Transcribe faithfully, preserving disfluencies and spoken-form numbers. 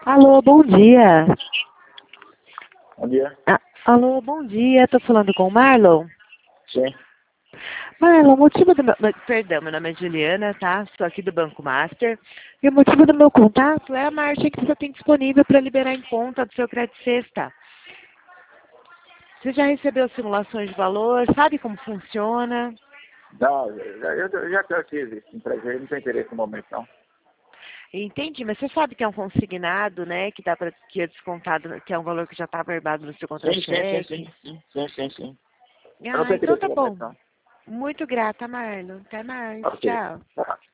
Alô, bom dia. Bom dia. Ah, alô, bom dia. Estou falando com o Marlon. Sim. Marlon, o motivo do meu... Perdão, meu nome é Juliana, tá? Sou aqui do Banco Master. E o motivo do meu contato é a margem que você tem disponível para liberar em conta do seu crédito sexta. Você já recebeu simulações de valor? Sabe como funciona? Não, eu, eu, eu já fiz isso, empresa, não tem interesse no momento, não. Entendi, mas você sabe que é um consignado, né? Que dá para que é descontado, que é um valor que já está averbado no seu Sim, sim, sim, contra-cheque. sim, sim, sim, sim, sim. Eu não Ah, tenho então interesse tá no momento, bom. não. Muito grata, Marlon. Até mais. Ok. Tchau. Tá.